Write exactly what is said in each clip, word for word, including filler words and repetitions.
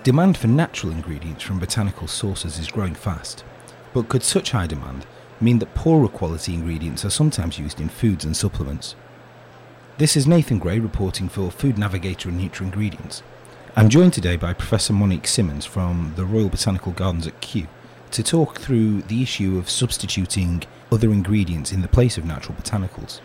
Demand for natural ingredients from botanical sources is growing fast, but could such high demand mean that poorer quality ingredients are sometimes used in foods and supplements? This is Nathan Gray reporting for Food Navigator and NutraIngredients. I'm joined today by Professor Monique Simmons from the Royal Botanical Gardens at Kew to talk through the issue of substituting other ingredients in the place of natural botanicals.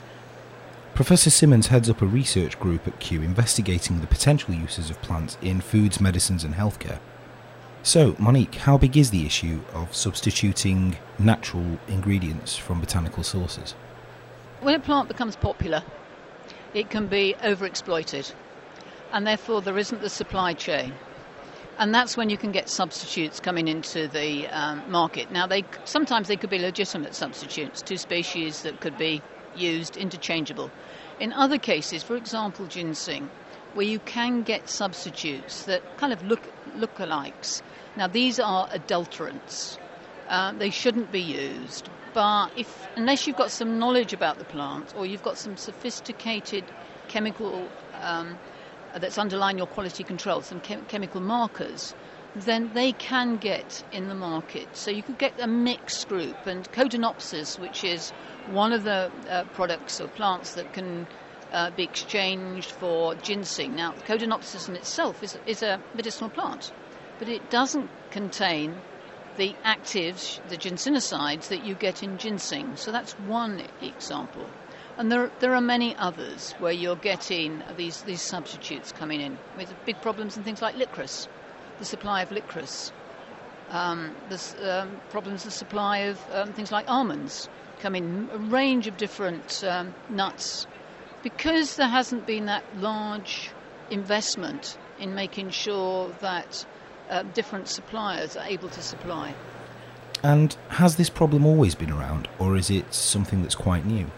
Professor Simmons heads up a research group at Kew investigating the potential uses of plants in foods, medicines and healthcare. So, Monique, how big is the issue of substituting natural ingredients from botanical sources? When a plant becomes popular, it can be overexploited, and therefore there isn't the supply chain. And that's when you can get substitutes coming into the um, market. Now, they sometimes they could be legitimate substitutes, two species that could be used interchangeable. In other cases, for example, ginseng, where you can get substitutes that kind of look lookalikes. Now, these are adulterants. Um, they shouldn't be used. But if unless you've got some knowledge about the plant or you've got some sophisticated chemical um, that's underlying your quality control, some chem- chemical markers, then they can get in the market. So you could get a mixed group. And Codonopsis, which is one of the uh, products or plants that can uh, be exchanged for ginseng. Now, Codonopsis in itself is, is a medicinal plant, but it doesn't contain the actives, the ginsenosides that you get in ginseng. So that's one example. And there there are many others where you're getting these, these substitutes coming in with big problems in things like licorice, the supply of licorice. Um, there's um, problems with the supply of um, things like almonds come in, a range of different um, nuts. Because there hasn't been that large investment in making sure that uh, different suppliers are able to supply. And has this problem always been around, or is it something that's quite new?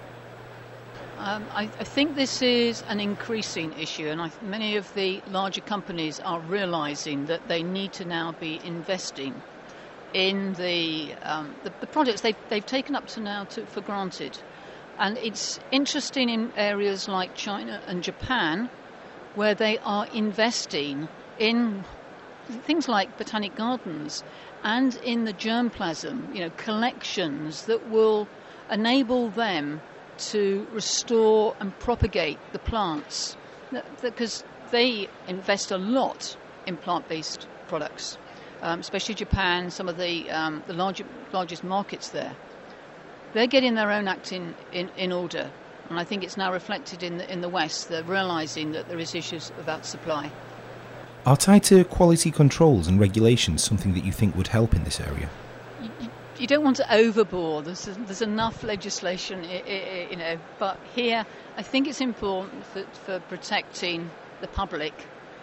Um, I, I think this is an increasing issue, and I, many of the larger companies are realising that they need to now be investing in the um, the, the products they've, they've taken up to now to, for granted. And it's interesting in areas like China and Japan, where they are investing in things like botanic gardens and in the germplasm, you know, collections that will enable them to restore and propagate the plants, because they invest a lot in plant-based products, um, especially Japan, some of the um, the larger, largest markets there. They're getting their own act in, in, in order, and I think it's now reflected in the, in the West. They're realising that there is issues about supply. Are tighter quality controls and regulations something that you think would help in this area? You don't want to overbore. There's, there's enough legislation, you know. But here, I think it's important for, for protecting the public.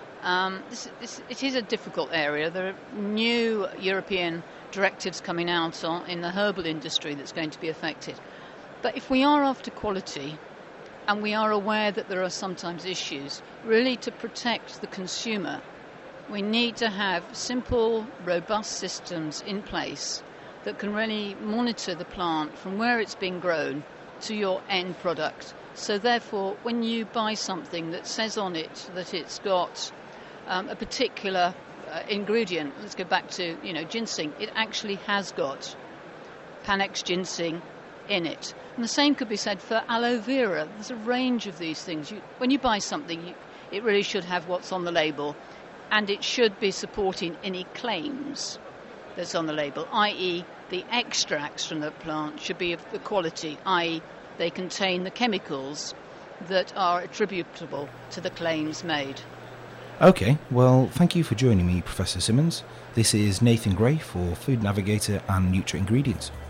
Um, this, this, it is a difficult area. There are new European directives coming out on, in the herbal industry that's going to be affected. But if we are after quality, and we are aware that there are sometimes issues, really to protect the consumer, we need to have simple, robust systems in place that can really monitor the plant from where it's been grown to your end product. So therefore, when you buy something that says on it that it's got um, a particular uh, ingredient, let's go back to, you know, ginseng, it actually has got Panax ginseng in it. And the same could be said for aloe vera. There's a range of these things. You, when you buy something, you, it really should have what's on the label, and it should be supporting any claims that's on the label, that is the extracts from the plant should be of the quality, that is they contain the chemicals that are attributable to the claims made. OK, well, thank you for joining me, Professor Simmons. This is Nathan Gray for Food Navigator and NutraIngredients.